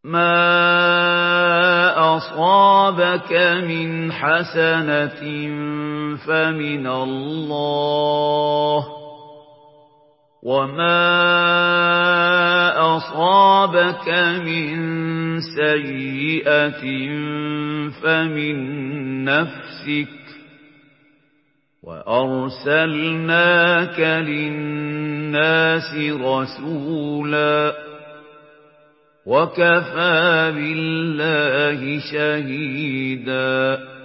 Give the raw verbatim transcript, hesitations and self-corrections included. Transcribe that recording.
مَا أَصَابَكَ مِنْ حَسَنَةٍ فَمِنَ اللَّهِ وَمَا أَصَابَكَ مِن سَيِّئَةٍ فَمِن نَّفْسِكَ وَأَرْسَلْنَاكَ لِلنَّاسِ رَسُولًا وَكَفَىٰ بِاللَّهِ شَهِيدًا.